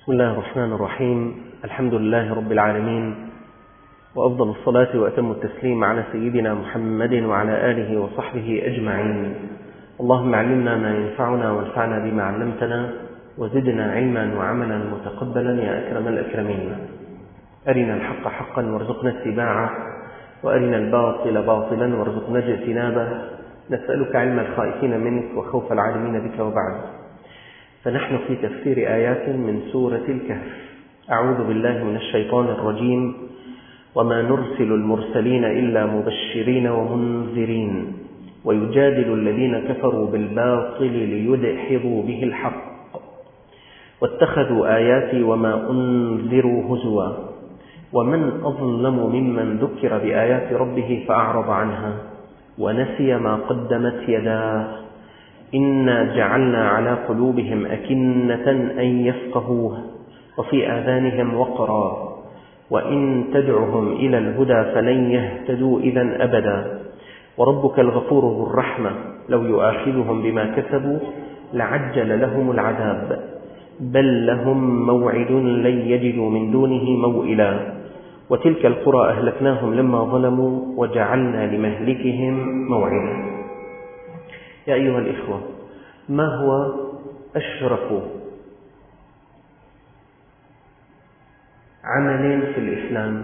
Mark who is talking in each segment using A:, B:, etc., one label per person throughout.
A: بسم الله الرحمن الرحيم. الحمد لله رب العالمين، وأفضل الصلاة وأتم التسليم على سيدنا محمد وعلى آله وصحبه أجمعين. اللهم علمنا ما ينفعنا وانفعنا بما علمتنا وزدنا علما وعملا متقبلا يا أكرم الأكرمين. أرنا الحق حقا وارزقنا اتباعه، وأرنا الباطل باطلا وارزقنا اجتنابه. نسألك علم الخائفين منك وخوف العالمين بك. وبعد، فنحن في تفسير آيات من سورة الكهف. أعوذ بالله من الشيطان الرجيم. وما نرسل المرسلين إلا مبشرين ومنذرين ويجادل الذين كفروا بالباطل ليدحضوا به الحق واتخذوا آياتي وما أنذروا هزوا ومن أظلم ممن ذكر بآيات ربه فأعرض عنها ونسي ما قدمت يداه إنا جعلنا على قلوبهم أكنة أن يفقهوه وفي آذانهم وقرا وإن تدعهم إلى الهدى فلن يهتدوا إذا أبدا وربك الغفور ذو الرحمة لو يؤاخذهم بما كسبوا لعجل لهم العذاب بل لهم موعد لن يجدوا من دونه موئلا وتلك القرى أهلكناهم لما ظلموا وجعلنا لمهلكهم موعدا. يا أيها الإخوة، ما هو أشرف عمل في الإسلام؟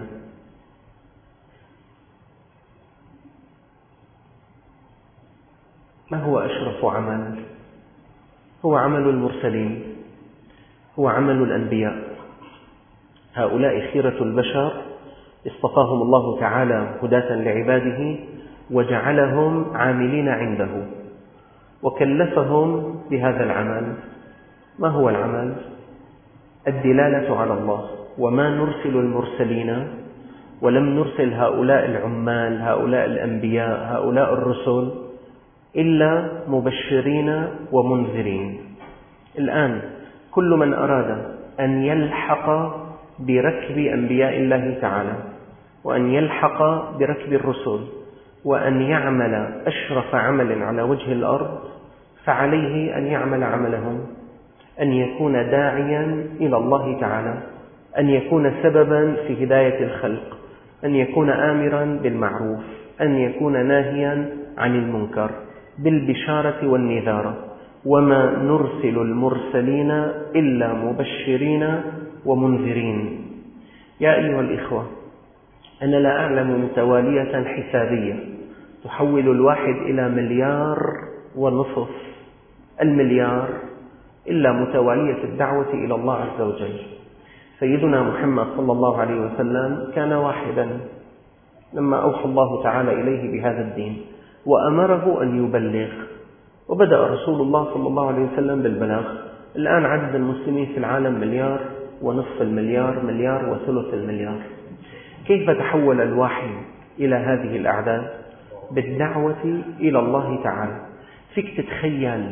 A: ما هو أشرف عمل؟ هو عمل المرسلين، هو عمل الأنبياء. هؤلاء خيرة البشر اصطفاهم الله تعالى هداة لعباده وجعلهم عاملين عنده وكلفهم بهذا العمل. ما هو العمل؟ الدلالة على الله. وما نرسل المرسلين، ولم نرسل هؤلاء العمال، هؤلاء الأنبياء، هؤلاء الرسل إلا مبشرين ومنذرين. الآن كل من أراد أن يلحق بركب أنبياء الله تعالى وأن يلحق بركب الرسل وأن يعمل أشرف عمل على وجه الأرض فعليه أن يعمل عملهم، أن يكون داعيا إلى الله تعالى، أن يكون سببا في هداية الخلق، أن يكون آمرا بالمعروف، أن يكون ناهيا عن المنكر بالبشارة والنذارة. وما نرسل المرسلين إلا مبشرين ومنذرين. يا أيها الإخوة، أنا لا أعلم متوالية حسابية تحول الواحد إلى 1.5 مليار المليار إلا متوالية الدعوة إلى الله عز وجل. سيدنا محمد صلى الله عليه وسلم كان واحدا لما أوحى الله تعالى إليه بهذا الدين وأمره أن يبلغ، وبدأ رسول الله صلى الله عليه وسلم بالبلاغ. الآن عدد المسلمين في العالم 1.5 مليار، 1.3 مليار. كيف تحول الوحي إلى هذه الأعداد؟ بالدعوة إلى الله تعالى. فيك تتخيل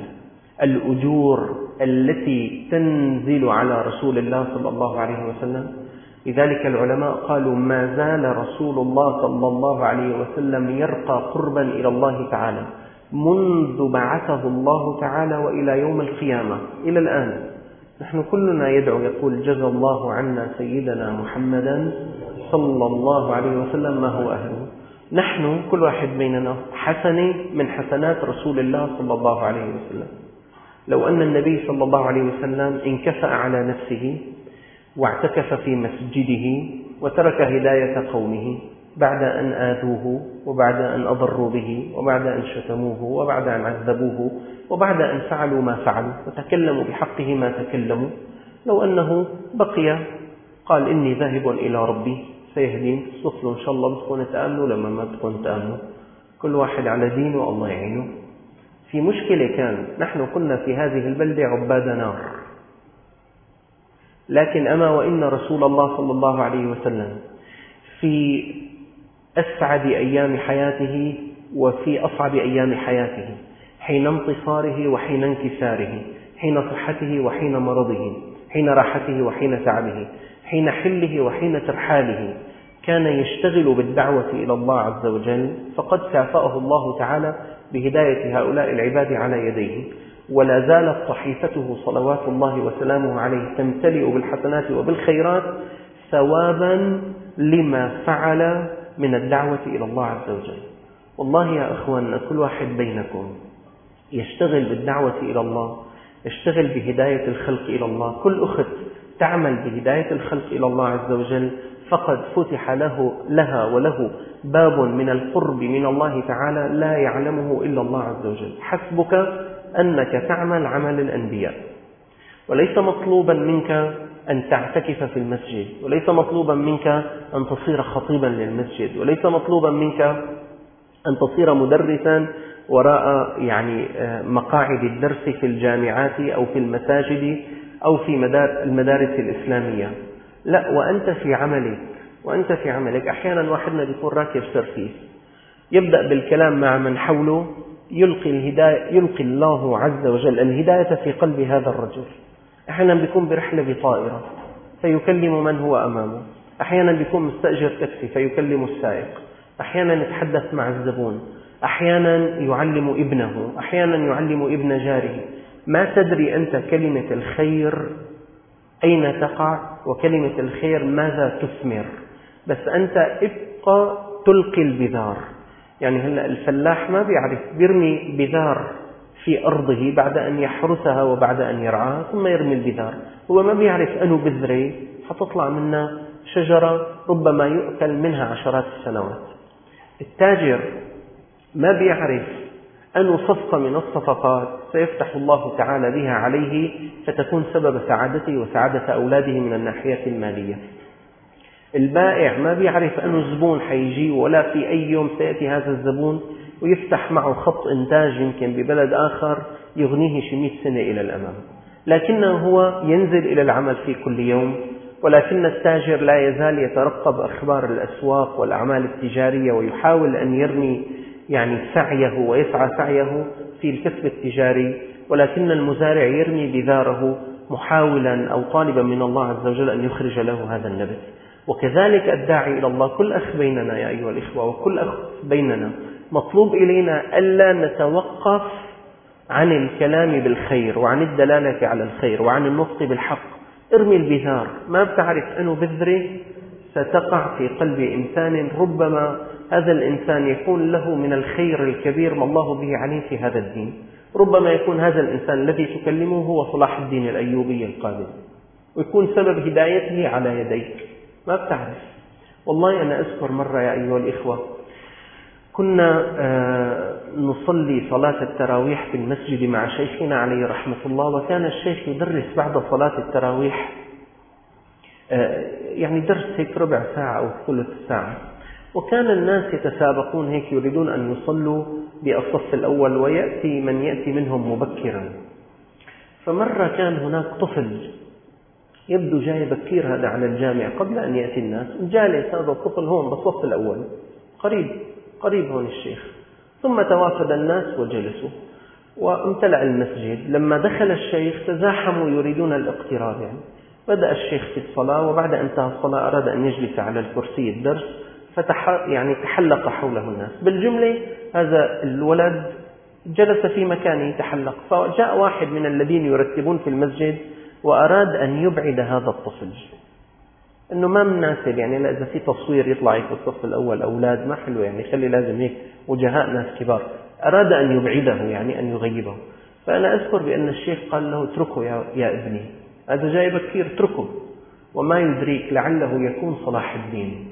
A: الأجور التي تنزل على رسول الله صلى الله عليه وسلم؟ لذلك العلماء قالوا ما زال رسول الله صلى الله عليه وسلم يرقى قربا إلى الله تعالى منذ بعثه الله تعالى وإلى يوم القيامة إلى الآن. نحن كلنا يدعو يقول جزى الله عنا سيدنا محمدا صلى الله عليه وسلم ما هو أهله. نحن كل واحد بيننا حسنة من حسنات رسول الله صلى الله عليه وسلم. لو أن النبي صلى الله عليه وسلم انكفأ على نفسه واعتكف في مسجده وترك هداية قومه بعد أن آذوه وبعد أن أضروا به وبعد أن شتموه وبعد أن عذبوه وبعد أن فعلوا ما فعلوا وتكلموا بحقه ما تكلموا، لو أنه بقي قال إني ذاهب إلى ربي سيهدين، تصلوا إن شاء الله بتكون تآمنوا لما ما بتكون تآمنوا، كل واحد على دينه الله يعينه. في مشكلة كان نحن كنا في هذه البلدة عباد نار، لكن أما وإن رسول الله صلى الله عليه وسلم في أسعد أيام حياته وفي أصعب أيام حياته، حين انتصاره وحين انكساره، حين صحته وحين مرضه، حين راحته وحين تعبه، حين حله وحين ترحاله، كان يشتغل بالدعوة إلى الله عز وجل، فقد كافأه الله تعالى بهداية هؤلاء العباد على يديه. ولا زالت صحيفته صلوات الله وسلامه عليه تمتلئ بالحسنات وبالخيرات ثوابا لما فعل من الدعوة إلى الله عز وجل. والله يا أخواننا، كل واحد بينكم يشتغل بالدعوة إلى الله، يشتغل بهداية الخلق إلى الله، كل أخت تعمل بهداية الخلق إلى الله عز وجل فقد فتح لها وله باب من القرب من الله تعالى لا يعلمه إلا الله عز وجل. حسبك أنك تعمل عمل الأنبياء، وليس مطلوبا منك أن تعتكف في المسجد، وليس مطلوبا منك أن تصير خطيبا للمسجد، وليس مطلوبا منك أن تصير مدرسا وراء مقاعد الدرس في الجامعات أو في المساجد أو في المدارس الإسلامية. لا، وأنت في عملك أحيانا واحدنا بيكون راكب سرفيس، يبدأ بالكلام مع من حوله، يلقي الله عز وجل الهداية في قلب هذا الرجل. أحيانا بيكون برحلة بطائرة فيكلم من هو أمامه، أحيانا بيكون مستأجر تاكسي فيكلم السائق، أحيانا يتحدث مع الزبون، أحيانا يعلم ابنه، أحيانا يعلم ابن جاره. ما تدري أنت كلمة الخير أين تقع، وكلمة الخير ماذا تثمر، بس أنت ابقى تلقي البذار. هلأ الفلاح ما بيعرف، بيرمي بذار في أرضه بعد أن يحرسها وبعد أن يرعاها ثم يرمي البذار، هو ما بيعرف أنه بذرة حتطلع منها شجرة ربما يؤكل منها عشرات السنوات. التاجر ما بيعرف أنه صفقة من الصفقات سيفتح الله تعالى بها عليه فتكون سبب سعادته وسعادة أولاده من الناحية المالية. البائع ما بيعرف أنه الزبون حيجي، ولا في أي يوم سيأتي هذا الزبون ويفتح معه خط إنتاج يمكن ببلد آخر يغنيه 100 سنة إلى الأمام، لكنه هو ينزل إلى العمل في كل يوم. ولكن التاجر لا يزال يترقب أخبار الأسواق والأعمال التجارية ويحاول أن يرمي سعيه ويسعى سعيه في الكسب التجاري، ولكن المزارع يرمي بذاره محاولا أو طالبا من الله عز وجل أن يخرج له هذا النبت. وكذلك الداعي إلى الله، كل أخ بيننا يا أيها الإخوة وكل أخ بيننا مطلوب إلينا ألا نتوقف عن الكلام بالخير وعن الدلالة على الخير وعن النطق بالحق. ارمي البذار، ما بتعرف أنه بذرة ستقع في قلب إنسان، ربما هذا الإنسان يكون له من الخير الكبير ما الله به عليه في هذا الدين، ربما يكون هذا الإنسان الذي تكلمه هو صلاح الدين الأيوبي القادم ويكون سبب هدايته على يديك، ما بتعرف. والله أنا أذكر مرة يا أيها الإخوة كنا نصلي صلاة التراويح في المسجد مع شيخنا عليه رحمة الله، وكان الشيخ يدرس بعد صلاة التراويح درس هيك ربع ساعة أو ثلث ساعة، وكان الناس يتسابقون هيك يريدون أن يصلوا بالصف الأول ويأتي من يأتي منهم مبكرا. فمرة كان هناك طفل يبدو جاي بكير هذا على الجامع قبل أن يأتي الناس، جالس هذا الطفل هون بالصف الأول قريب هون الشيخ، ثم توافد الناس وجلسوا وامتلأ المسجد. لما دخل الشيخ تزاحموا يريدون الاقتراب، بدأ الشيخ في الصلاة، وبعد أن انتهى الصلاة أراد أن يجلس على الكرسي الدرس تحلق حوله الناس. بالجملة هذا الولد جلس في مكانه يتحلق، فجاء واحد من الذين يرتبون في المسجد وأراد أن يبعد هذا الطفل، إنه ما مناسب لا إذا في تصوير يطلع في الصف الأول أولاد ما حلو، خلي لازم هيك وجهاء ناس كبار. أراد أن يبعده أن يغيبه. فأنا أذكر بأن الشيخ قال له اتركه يا ابني، هذا جاي بكير اتركه، وما يدريك لعله يكون صلاح الدين.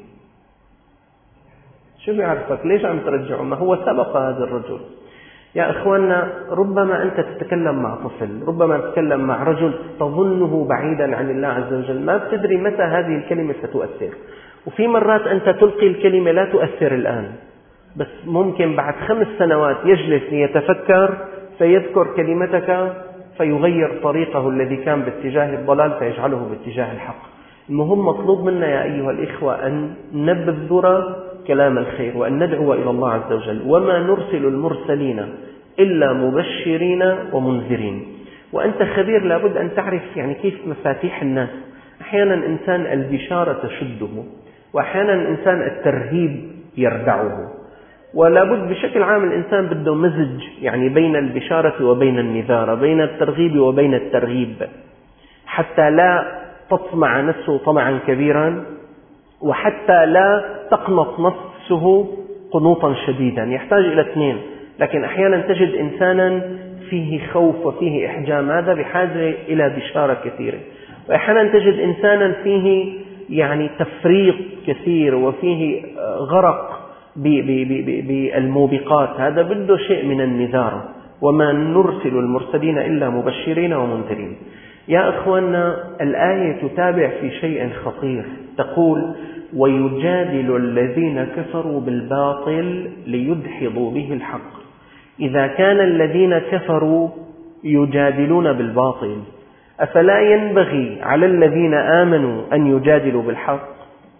A: شو بيعرفك؟ ليش عم ترجعه؟ ما هو سبق هذا الرجل. يا أخواننا، ربما أنت تتكلم مع طفل، ربما تتكلم مع رجل تظنه بعيدا عن الله عز وجل، ما بتدري متى هذه الكلمة ستؤثر. وفي مرات أنت تلقي الكلمة لا تؤثر الآن، بس ممكن بعد 5 سنوات يجلس ليتفكر فيذكر كلمتك فيغير طريقه الذي كان باتجاه الضلال فيجعله باتجاه الحق. المهم مطلوب منا يا أيها الإخوة أن نبذر كلام الخير وأن ندعو إلى الله عز وجل. وما نرسل المرسلين إلا مبشرين ومنذرين. وأنت خبير لابد أن تعرف كيف مفاتيح الناس. أحيانا إنسان البشارة تشده، وأحيانا إنسان الترهيب يردعه. ولا بد بشكل عام الإنسان بده مزج يعني بين البشارة وبين النذارة، بين الترغيب وبين الترهيب، حتى لا تطمع نفسه طمعا كبيرا، وحتى لا تقنط نفسه قنوطا شديدا. يحتاج إلى اثنين. لكن أحيانا تجد إنسانا فيه خوف وفيه إحجام، هذا بحاجة إلى بشارة كثيرة. وأحيانا تجد إنسانا فيه يعني تفريط كثير وفيه غرق بالموبقات، هذا بده شيء من النذارة. وما نرسل المرسلين إلا مبشرين ومنذرين. يا أخوانا، الآية تتابع في شيء خطير، تقول: ويجادل الذين كفروا بالباطل ليدحضوا به الحق. إذا كان الذين كفروا يجادلون بالباطل، أفلا ينبغي على الذين آمنوا أن يجادلوا بالحق؟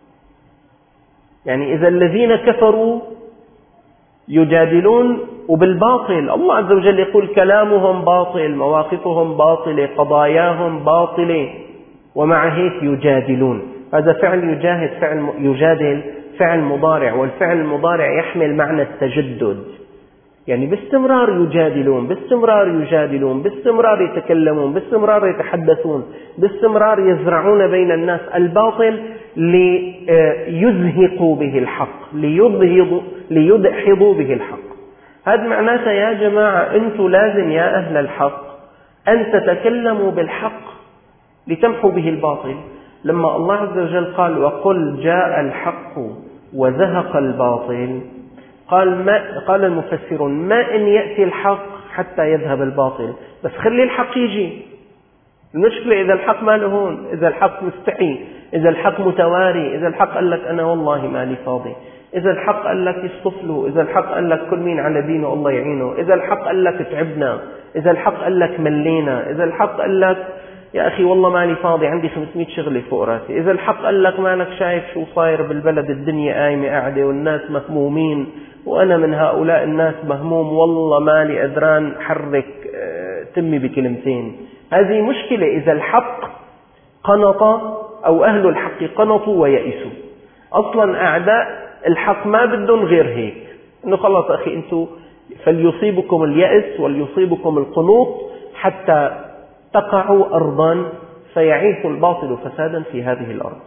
A: يعني إذا الذين كفروا يجادلون وبالباطل، الله عز وجل يقول كلامهم باطل، مواقفهم باطلة، قضاياهم باطلة، ومع هيك يجادلون. هذا فعل يجاهد، فعل يجادل فعل مضارع، والفعل المضارع يحمل معنى التجدد، يعني باستمرار يجادلون، باستمرار يجادلون، باستمرار يتكلمون، باستمرار يتحدثون، باستمرار يزرعون بين الناس الباطل ليزهقوا به الحق، ليدحضوا به الحق. هذا معناته يا جماعة أنتم لازم يا أهل الحق أن تتكلموا بالحق لتمحوا به الباطل. لما الله عز وجل قال: وقل جاء الحق وزهق الباطل، قال المفسرون: ما إن يأتي الحق حتى يذهب الباطل، بس خلي الحق يجي. المشكلة إذا الحق ما له هون، إذا الحق مستحي، إذا الحق متواري، إذا الحق قال لك أنا والله مالي فاضي، إذا الحق قال لك يصطفله، إذا الحق قال لك كل مين على دينه الله يعينه، إذا الحق قال لك تعبنا، إذا الحق قال لك ملينا، إذا الحق قال لك يا أخي والله مالي فاضي عندي 500 شغلة فوق راسي، إذا الحق قال لك مالك شايف شو صاير بالبلد، الدنيا قايمة قاعدة والناس مهمومين وأنا من هؤلاء الناس مهموم، والله مالي أدران حرك تمي بكلمتين. هذه مشكلة إذا الحق قنط أو أهل الحق قنطوا ويئسوا. أصلا أعداء الحق ما بدهم غير هيك، إنه خلاص أخي أنتوا فليصيبكم اليأس وليصيبكم القنوط حتى تقعوا أرضا فيعيث الباطل فسادا في هذه الأرض.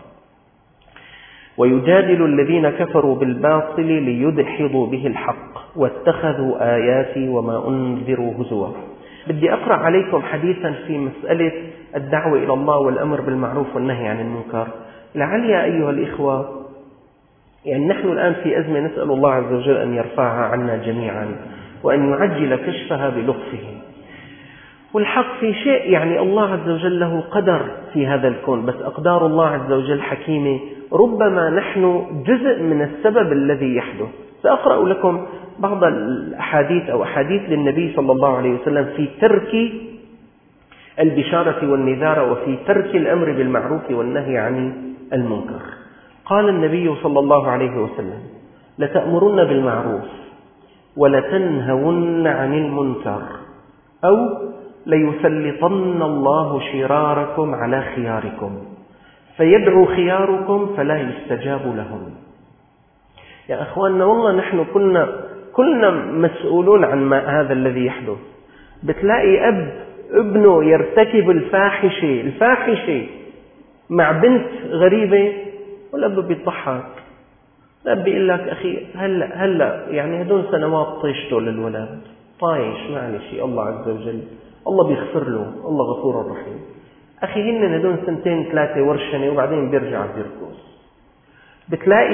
A: ويجادل الذين كفروا بالباطل ليدحضوا به الحق واتخذوا آياتي وما أنذروا هزوا. بدي أقرأ عليكم حديثا في مسألة الدعوة إلى الله والأمر بالمعروف والنهي عن المنكر. لعل يا أيها الإخوة، يعني نحن الآن في أزمة نسأل الله عز وجل أن يرفعها عنا جميعا وأن يعجل كشفها بلطفه. والحق في شيء، يعني الله عز وجل له قدر في هذا الكون، بس أقدار الله عز وجل حكيمة. ربما نحن جزء من السبب الذي يحدث. سأقرأ لكم بعض الأحاديث أو أحاديث للنبي صلى الله عليه وسلم في ترك البشارة والنذارة وفي ترك الأمر بالمعروف والنهي عن المنكر. قال النبي صلى الله عليه وسلم: لتأمرن بالمعروف ولتنهون عن المنكر أو ليسلطن الله شراركم على خياركم فيدعو خياركم فلا يستجاب لهم. يا أخواننا، والله نحن كلنا مسؤولون عن ما هذا الذي يحدث. بتلاقي ابنه يرتكب الفاحشة مع بنت غريبة والأب بيضحك. الأب بيقول لك أخي هلا يعني هدول سنوات طيشته للولد، طايش معلش، الله عز وجل الله بيغفر له، الله غفور رحيم. أخي هن هدول 2-3 ورشنة وبعدين بيرجع بيرقص. بتلاقي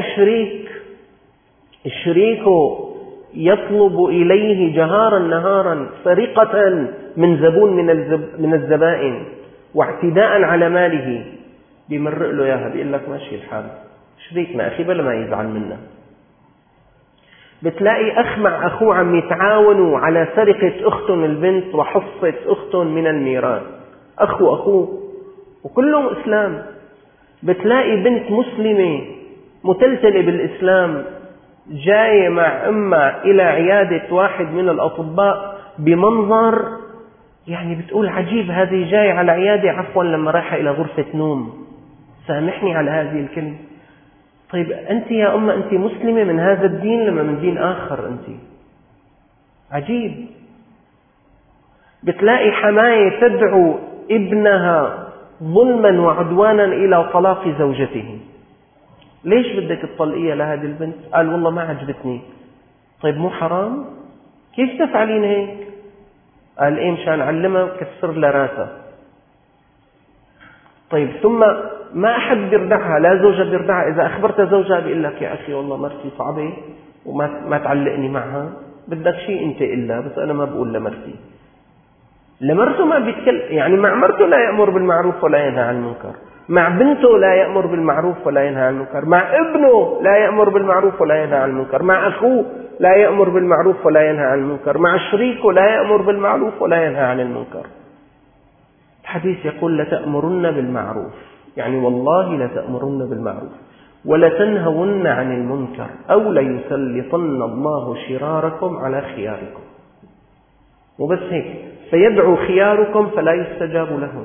A: شريكه يطلب إليه جهارا نهارا سرقة من زبون من الزبائن واعتداء على ماله، بيمرق له إياها بيقول لك ماشي الحال، شريكنا أخي بلا ما يزعل منا. بتلاقي أخ مع أخوه عم يتعاونوا على سرقة أختهم البنت وحصة أختهم من الميراث، أخ وأخوه وكلهم إسلام. بتلاقي بنت مسلمة متلتلة بالإسلام جاية مع أمها إلى عيادة واحد من الأطباء بمنظر يعني بتقول عجيب، هذه جاية على عيادة عفوا لما رايحة إلى غرفة نوم، سامحني على هذه الكلمة. طيب أنت يا أمة أنت مسلمة من هذا الدين لما من دين آخر؟ أنت عجيب. بتلاقي حماية تدعو ابنها ظلما وعدوانا إلى طلاق زوجته. ليش بدك تطلقيها لهذه البنت؟ قال والله ما عجبتني. طيب مو حرام؟ كيف تفعلين هيك؟ قال إيه مشان علمها وكسر لها راسها. طيب ثم ما أحد بيردعها، لا زوجها بيردعها. إذا أخبرت زوجها بيقول لك يا أخي والله مرتي صعبة وما تعلقني معها، بدك شيء أنت إلا، بس أنا ما بقول لمرتي. لمرته ما بيتكلم، يعني مع مرته لا يأمر بالمعروف ولا ينهى عن المنكر، مع بنته لا يأمر بالمعروف ولا ينهى عن المنكر، مع ابنه لا يأمر بالمعروف ولا ينهى عن المنكر، مع أخوه لا يأمر بالمعروف ولا ينهى عن المنكر، مع شريكه لا يأمر بالمعروف ولا ينهى عن المنكر. الحديث يقول لتأمرن بالمعروف، يعني والله لتأمرن بالمعروف ولتنهون عن المنكر أو ليسلطن الله شراركم على خياركم. وبس هيك، فيدعو خياركم فلا يستجاب لهم.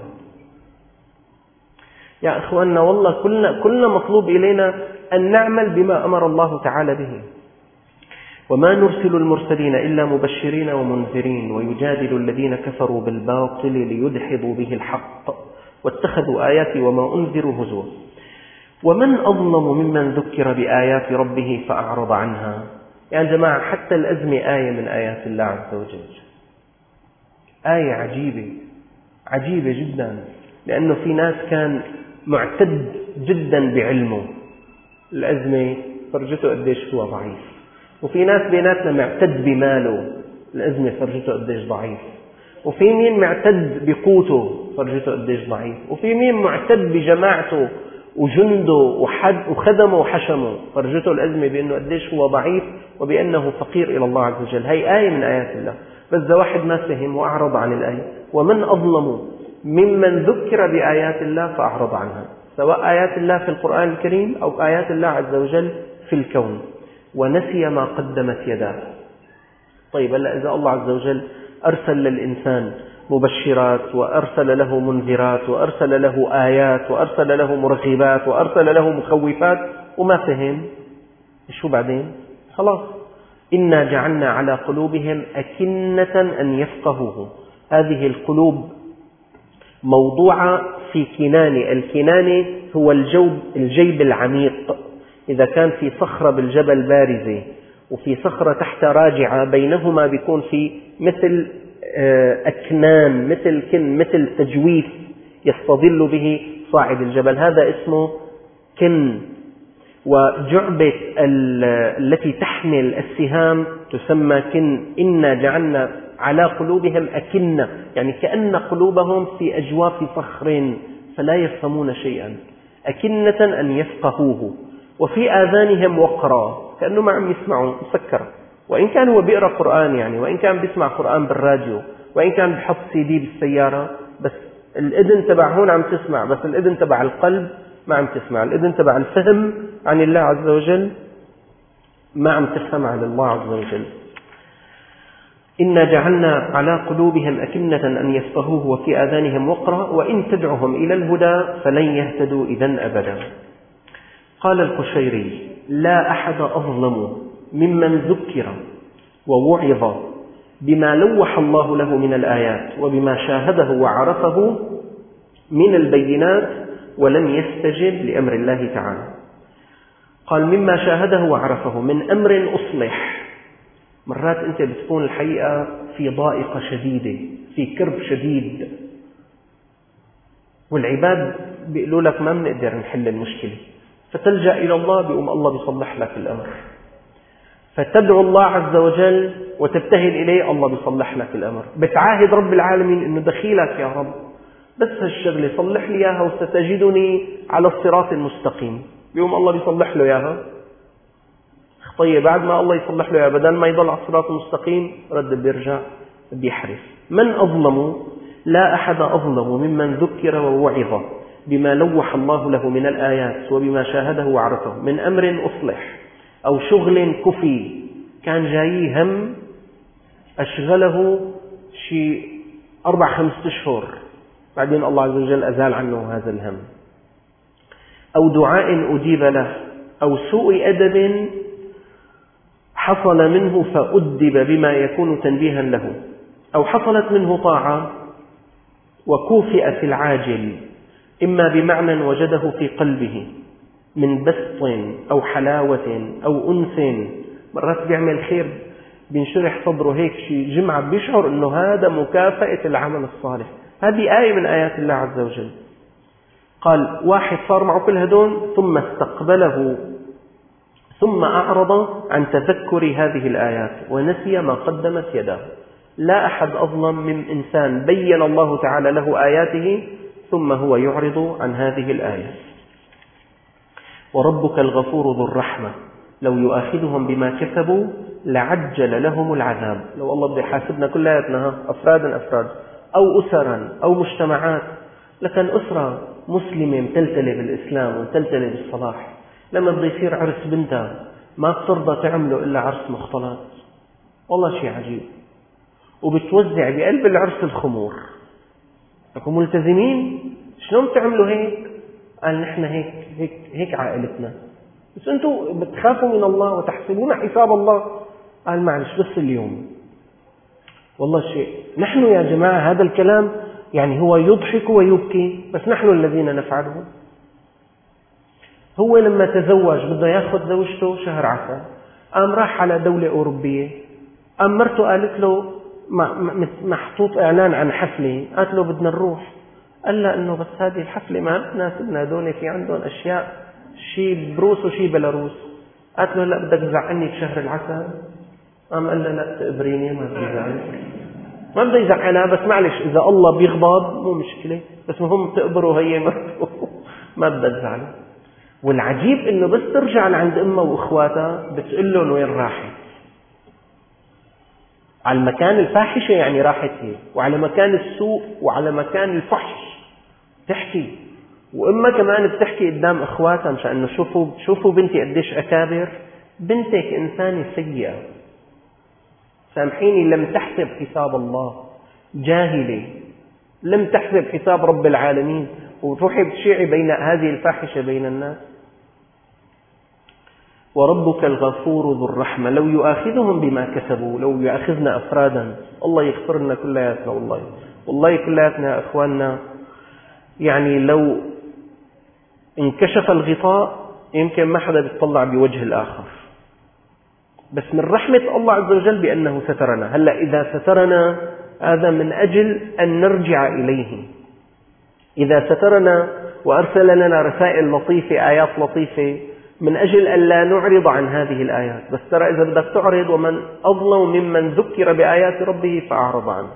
A: يا إخواننا والله كلنا مطلوب إلينا أن نعمل بما أمر الله تعالى به. وما نرسل المرسلين إلا مبشرين ومنذرين ويجادل الذين كفروا بالباطل ليدحضوا به الحق واتخذوا آياتي وما أنذروا هزوا. ومن أظلم ممن ذكر بآيات ربه فأعرض عنها. يا جماعة حتى الأزمة آية من آيات الله عز وجل، آية عجيبة جدا، لأنه في ناس كان معتد جدا بعلمه، الأزمة فرجته قديش هو ضعيف. وفي ناس بيناتنا معتد بماله، الأزمة فرجته قديش ضعيف. وفي مين معتد بقوته، فرجته قديش ضعيف. وفي مين معتد بجماعته وجنده وخدمه وحشمه، فرجته الأزمة بأنه قديش هو ضعيف وبأنه فقير إلى الله عز وجل. هي آية من آيات الله، بس إذا واحد ما فهم وأعرض عن الآية. ومن أظلم ممن ذكر بآيات الله فأعرض عنها، سواء آيات الله في القرآن الكريم أو آيات الله عز وجل في الكون، ونسي ما قدمت يداه. طيب هلا إذا الله عز وجل أرسل للإنسان مبشرات وأرسل له منذرات وأرسل له آيات وأرسل له مرغبات وأرسل له مخوفات وما فهم، شو بعدين؟ خلاص، إنا جعلنا على قلوبهم أكنة أن يفقهوه. هذه القلوب موضوعة في كنانة. الكنانة هو الجيب العميق. إذا كان في صخرة بالجبل بارزة وفي صخرة تحت راجعة، بينهما بيكون في مثل أكنان، مثل تجويف يستظل به صاعد الجبل، هذا اسمه كن. وجعبة التي تحمل السهام تسمى كن. إنا جعلنا على قلوبهم أكنة، يعني كأن قلوبهم في أجواف صخر فلا يفهمون شيئا. أكنة أن يفقهوه. وفي آذانهم وقرا، كأنه ما عم يسمعوا، مسكر. وإن كان هو بيقرأ قرآن، يعني وإن كان بيسمع قرآن بالراديو، وإن كان بحط CD بالسيارة، بس الإذن تبع هون عم تسمع، بس الإذن تبع القلب ما عم تسمع. الإذن تبع الفهم عن الله عز وجل ما عم تفهم عن الله عز وجل. إنا جعلنا على قلوبهم أكنة أن يفقهوه وفي آذانهم وقرا وإن تدعهم إلى الهدى فلن يهتدوا إذن أبدا. قال القشيري: لا أحد أظلم ممن ذكر ووعظ بما لوح الله له من الآيات وبما شاهده وعرفه من البينات ولم يستجب لأمر الله تعالى. قال: مما شاهده وعرفه من أمر أصلح. مرات أنت بتكون الحقيقة في ضائقة شديدة، في كرب شديد، والعباد بيقولوا لك ما بنقدر نحل المشكلة، فتلجأ إلى الله، بيقوم الله بيصلح لك الأمر. فتدعو الله عز وجل وتبتهل إليه، الله بيصلح لك الأمر. بتعاهد رب العالمين إنه دخيلك يا رب، بس هالشغلة صلح لي إياها وستجدني على الصراط المستقيم، بيقوم الله بيصلح له إياها. طيب بعد ما الله يصلح له إياها، بدل ما يضل على الصراط المستقيم رد بيرجع بيحرف. من أظلم، لا أحد أظلم ممن ذكر ووعظ بما لوح الله له من الآيات وبما شاهده وعرفه من أمر أصلح أو شغل كفي، كان جاي هم أشغله شيء 4-5 أشهر، بعدين الله عز وجل أزال عنه هذا الهم. أو دعاء أجيب له أو سوء أدب حصل منه فأدب بما يكون تنبيها له، أو حصلت منه طاعة وكوفئ في العاجل، إما بمعنى وجده في قلبه من بسط أو حلاوة أو أنس، مرات بيعمل خير بينشرح صدره هيك شي جمعة بيشعر أنه هذا مكافأة العمل الصالح. هذه آية من آيات الله عز وجل. قال واحد صار معه كل هدول ثم استقبله ثم أعرض عن تذكر هذه الآيات ونسي ما قدمت يداه. لا أحد أظلم من إنسان بين الله تعالى له آياته ثم هو يعرض عن هذه الآية. وربك الغفور ذو الرحمة لو يؤاخذهم بما كسبوا لعجل لهم العذاب. لو الله بده يحاسبنا كلياتنا أفرادا أو أسرا أو مجتمعات، لكن أسرة مسلمة متلتلة بالإسلام ومتلتلة بالصلاح لما بده يصير عرس بنتها ما بترضى تعمله إلا عرس مختلط، والله شيء عجيب، وبتوزع بقلب العرس الخمور. لكم ملتزمين شلون بتعملوا هيك؟ قال نحن هيك عائلتنا، بس أنتم بتخافوا من الله وتحسبون حساب الله. قال معلش بس اليوم والله شيء. نحن يا جماعة هذا الكلام يعني هو يضحك ويبكي، بس نحن الذين نفعله. هو لما تزوج بده ياخذ زوجته شهر عسل، قام راح على دولة أوروبية، قام مرته قالت له محطوط إعلان عن حفلة، قالت له بدنا نروح. قال لا إنه بس هذه الحفلة ما تناسبنا، هذول في عندهم أشياء شيء بروس وشيء بلاروس. قالت له لا بدك تزعلني بشهر العسل. قام قال له لا تقبريني ما بدي زعلك، ما بدي يزعلها بس معلش إذا الله بيغضب مو مشكلة، بس مهم تقبروا هي مرته ما بدها تزعل. والعجيب إنه بس ترجع لعند أمها وإخواتها بتقول لهم وين راحت. على المكان الفاحشة يعني راحت هي، وعلى مكان السوء وعلى مكان الفحش تحكي، وأمها كمان بتحكي قدام إخواتها مشان إنه شوفوا بنتي قديش أكابر، بنتك إنسانة سيئة سامحيني لم تحسب حساب الله، جاهلة لم تحسب حساب رب العالمين، وتروحي بتشيعي بين هذه الفاحشة بين الناس. وربك الغفور ذو الرحمة لو يؤاخذهم بما كسبوا، لو يؤاخذنا أفرادا الله يغفر لنا كلياتنا، والله كلياتنا يا أخواننا. يعني لو انكشف الغطاء يمكن ما حدا بيطلع بوجه الآخر، بس من رحمة الله عز وجل بأنه سترنا. هلأ إذا سترنا هذا من أجل أن نرجع إليه، إذا سترنا وأرسل لنا رسائل لطيفة آيات لطيفة من أجل أن لا نعرض عن هذه الآيات. بس ترى إذا بدك تعرض ومن أظلم ممن ذكر بآيات ربه فأعرض عنها.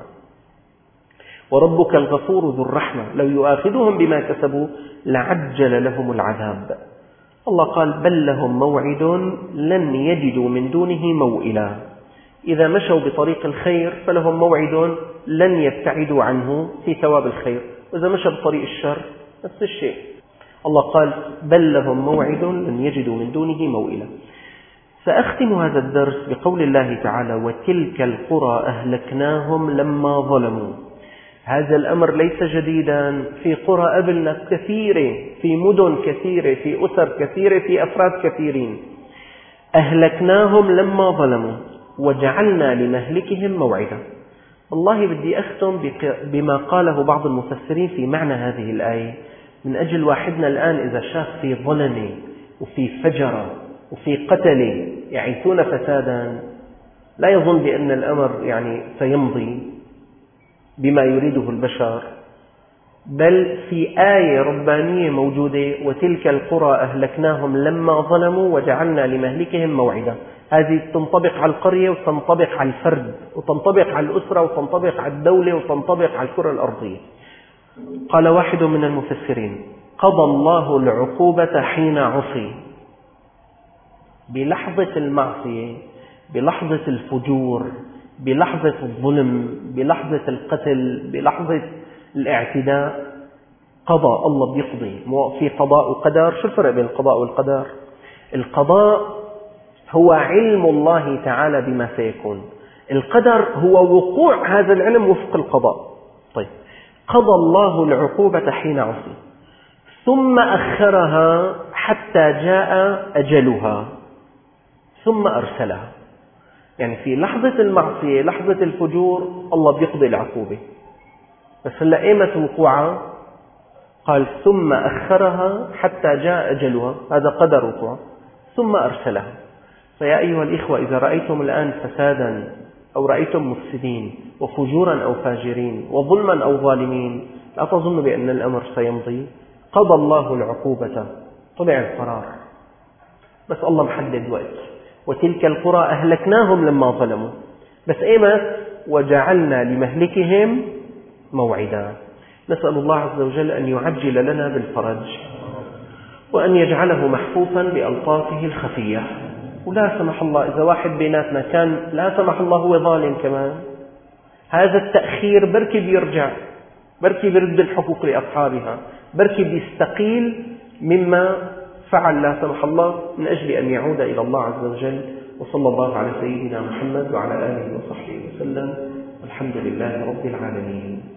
A: وربك الغفور ذو الرحمة لو يؤاخذهم بما كسبوا لعجل لهم العذاب. الله قال بل لهم موعد لن يجدوا من دونه موئلا. إذا مشوا بطريق الخير فلهم موعد لن يبتعدوا عنه في ثواب الخير، وإذا مشوا بطريق الشر نفس الشيء. الله قال بل لهم موعد لن يجدوا من دونه موئلا. سأختم هذا الدرس بقول الله تعالى وتلك القرى أهلكناهم لما ظلموا. هذا الأمر ليس جديدا، في قرى قبلنا كثيرة، في مدن كثيرة، في أسر كثيرة، في أفراد كثيرين. أهلكناهم لما ظلموا وجعلنا لمهلكهم موعدا. والله بدي أختم بما قاله بعض المفسرين في معنى هذه الآية، من أجل واحدنا الآن إذا شاف في ظلم وفي فجر وفي قتل يعيثون فسادا لا يظن بأن الأمر يعني سيمضي بما يريده البشر، بل في آية ربانية موجودة وتلك القرى أهلكناهم لما ظلموا وجعلنا لمهلكهم موعدا. هذه تنطبق على القرية وتنطبق على الفرد وتنطبق على الأسرة وتنطبق على الدولة وتنطبق على الكرة الأرضية. قال واحد من المفسرين قضى الله العقوبة حين عصي، بلحظة المعصية، بلحظة الفجور، بلحظة الظلم، بلحظة القتل، بلحظة الاعتداء، قضى الله بيقضي. في قضاء وقدر. شو الفرق بين القضاء والقدر؟ القضاء هو علم الله تعالى بما سيكون، القدر هو وقوع هذا العلم وفق القضاء. طيب قضى الله العقوبة حين عصي ثم أخرها حتى جاء أجلها ثم أرسلها. يعني في لحظة المعصية، لحظة الفجور، الله بيقضي العقوبة، بس هلأ إيمت وقوعها؟ قال ثم أخرها حتى جاء أجلها، هذا قدر وقوع، ثم أرسلها. فيا أيها الإخوة، إذا رأيتم الآن فسادا أو رأيتم مفسدين وفجورا أو فاجرين وظلما أو ظالمين، لا تظنوا بأن الأمر سيمضي. قضى الله العقوبة، طلع القرار، بس الله محدد وقت. وتلك القرى أهلكناهم لما ظلموا، بس إيمت؟ وجعلنا لمهلكهم موعدا. نسأل الله عز وجل أن يعجل لنا بالفرج، وأن يجعله محفوفا بألطافه الخفية. ولا سمح الله إذا واحد بيناتنا كان لا سمح الله هو ظالم كمان، هذا التأخير بركي بيرجع، بركي بيرد الحقوق لأصحابها، بركي بيستقيل مما فعل لا سمح الله من أجل أن يعود إلى الله عز وجل. وصلى الله على سيدنا محمد وعلى آله وصحبه وسلم. الحمد لله رب العالمين.